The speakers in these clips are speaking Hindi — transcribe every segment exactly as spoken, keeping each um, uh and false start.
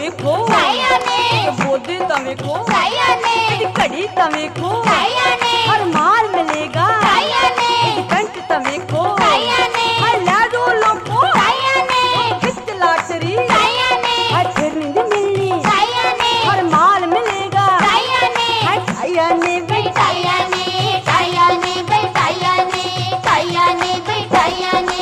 ਵੇਖੋ ਬੋਦੇ ਤਾਂ ਵੇਖੋ ਇਹਦੀ ਘੜੀ ਤਾਂ ਵੇਖੋ ਹਰ ਮਾਲ ਮਿਲੇਗਾ ਕੰਟ ਤਾਂ ਵੇਖੋ ਹਰ ਲੈ ਦੋ ਲੋਕੋ ਖਿੱਚ ਲਾਟਰੀ ਹਰ ਫਿਰ ਨਹੀਂ ਮਿਲਣੀ ਹਰ ਮਾਲ ਮਿਲੇਗਾ ਆਇਆ ਨੇ ਬੈਠਾਇਆ ਨੇ ਆਇਆ ਨੇ ਬੈਠਾਇਆ ਨੇ ਆਇਆ ਨੇ ਬੈਠਾਇਆ ਨੇ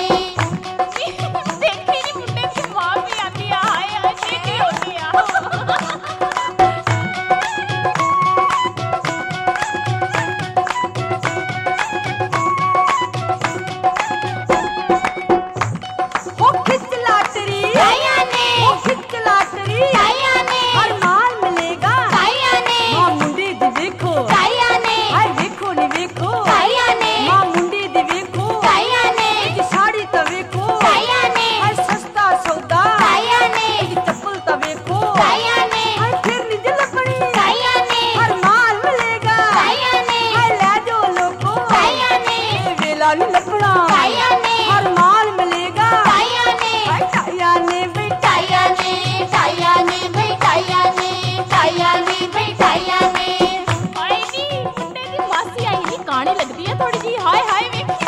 हर माल मिलेगा टाया ने बैठाया ने टाया ने बैठाया ने टाया ने बैठाया ने हाय नी मुंडे दी मासी आई नी काणी लगदी है थोड़ी जी हाय हाय वेखी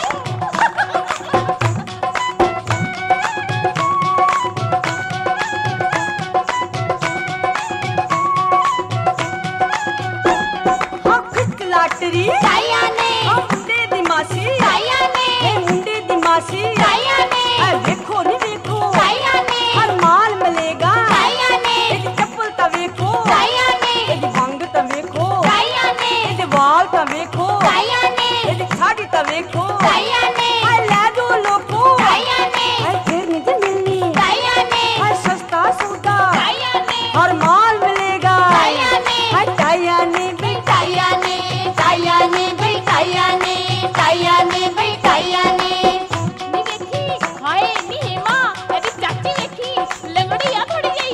हाँ खिच लाटरी टाया ने मुंडे दी मासी टाया ने मुंडे दी मासी टाया ने देखो नी देखो टाया ने हर माल मिलेगा टाया ने एक चप्पल ता देखो टाया ने एक भंग ता देखो टाया ने एक वाल ता देखो टाया ने एक साड़ी ता देखो टाया ने हर ले दो लोको टाया ने हर फिर नहीं मिलनी टाया ने हर सस्ता सौदा टाया ने हर माल मिलेगा टाया ने हर टाया ने बैठाया ने टाया ने बैठाया ने टाया ने बैठाया ने नी देखी हाय नी हेमा एदी चाची देखी लंगड़ी आ थोड़ी गई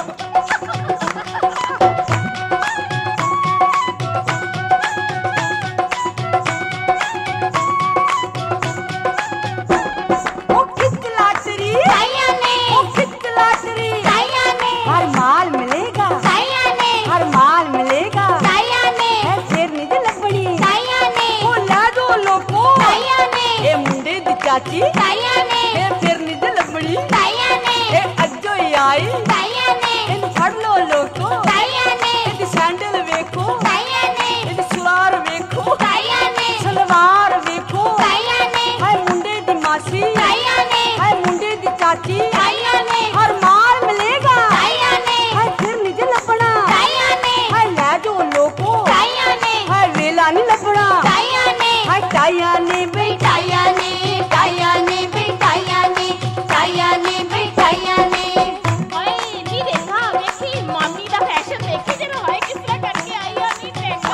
ओ खिच लाटरी टाया ने ओ खिच लाटरी टाया ने हर माल मिलेगा टाया ने हर माल मिलेगा टाया ने फिर नहीं लगनी टाया ने ओ ला दो लोको टाया ने ए मुंडे दी चाची टाया ने ए फिर नहीं लगनी टाया ने ए अज्जो ही आई टाया ने इन फड़ लो लोको टाया ने ए सैंडल वेखो टाया ने ए सलवार वेखो टाया ने सलवार वेखो टाया ने हाय मुंडे दी मासी टाया ने हाय मुंडे दी चाची टाया ने हर माल मिलेगा टाया ने हाय फिर नहीं लगना टाया ने हाय ले जो लोको टाया ने हाय वेला नहीं लगना टाया ने हाय टाया ने बैठाया ने टाया ने बैठाया ने टाया ने बैठाया ने हाय नी देखा वेखी मामी दा फैशन देखी जरा हाय किस तरह करके आई आ नी ट्रेंडा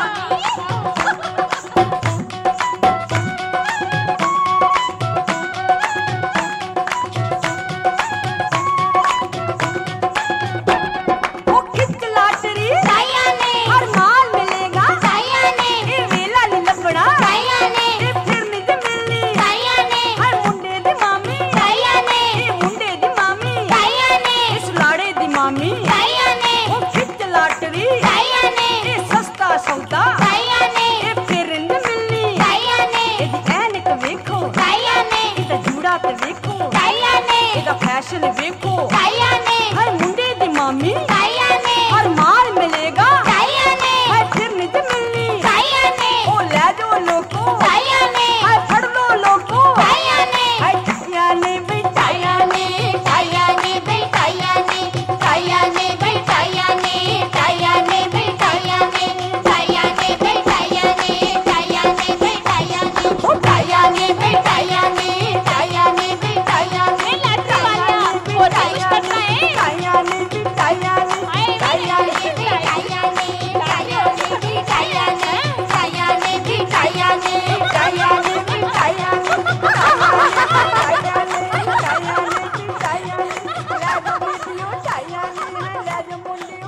ओ खिच लाटरी टाया ने हर माल मिलेगा टाया ने ए वेला नहीं लगना टाया ने ए फिर नहीं मिलनी टाया ने हर मुंडे दी मामी टाया ने ए मुंडे दी मामी टाया ने इस लाड़े दी मामी टाया ने ओ खिच लाटरी टाया ने ए सस्ता सौदा टाया ने ए फिर नहीं मिलनी टाया ने ए ऐनक वेखो टाया ने ए जूड़ा ते वेखो टाया ने ए फैशन वेखो टाया ने हर मुंडे दी मामी टाया ने हर माल मिलेगा टाया ने हर फिर नहीं मिलनी टाया ने ओ ले दो लोको टाया ने हर फड़ लो लोको टाया ने हर टाया ने बैठाया ने टाया ने बैठाया ने टाया ने बैठाया ने टाया ने बैठाया ने टाया ने बैठाया ने टाया ने बैठाया ने ओ टाया ने बैठाया ने टाया ने बैठाया ने लाटरी वाला वो कुछ करना है टाया ने बैठाया ने हाय टाया ने बैठाया ने टाया ने बैठाया ने टाया ने बैठाया ने टाया ने बैठाया ने टाया ने बैठाया ने टाया ने ले दो मुंडियो टाया ने ले दो मुंडियो